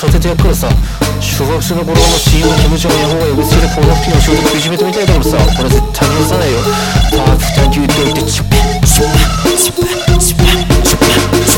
小説やっからさ、小学生の頃の親友のキムちゃんや方が呼びつけて高学費の仕事苦しめてみたいだからさ、これ絶対に許さないよ。パーフェクトな牛丼ってチュッパチュッパチュッパチュッパチュッパチュッ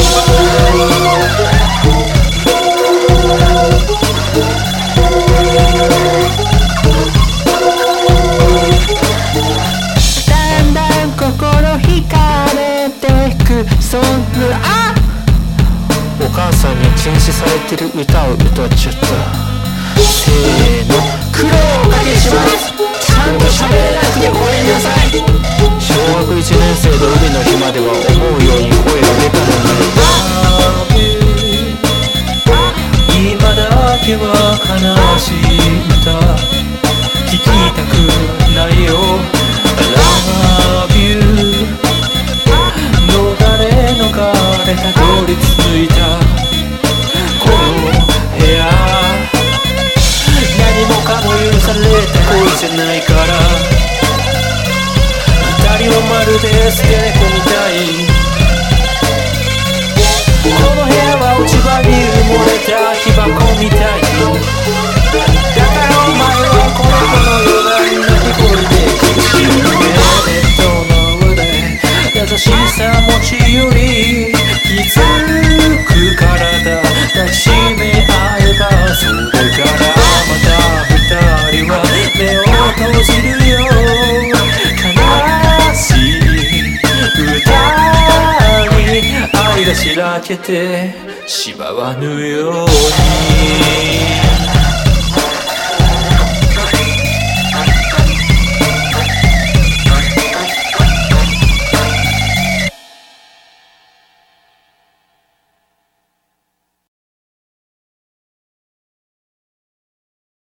パだんだん心惹かれてくソング、お母さんに禁止されてる歌を歌っちゃった。せーの、苦労をおかけします。ちゃんと喋れなくてごめんなさい。小学1年生の海の日までは思うように声が出たのに、 今だけは悲しい歌聞きたくないよ。 Love you 逃れ逃れたどり着いたこの部屋、何もかも許された恋じゃないから、二人はまるで捨て猫みたい。この部屋は落ち葉に埋もれた木箱みたい。だからお前はこの子のような泣き声で苦しいベッドの上で優しさ持ちより気づく体抱きしめ合えば、それからまた二人は目を閉じるよ。悲しい歌に愛がしらけてしまわぬように。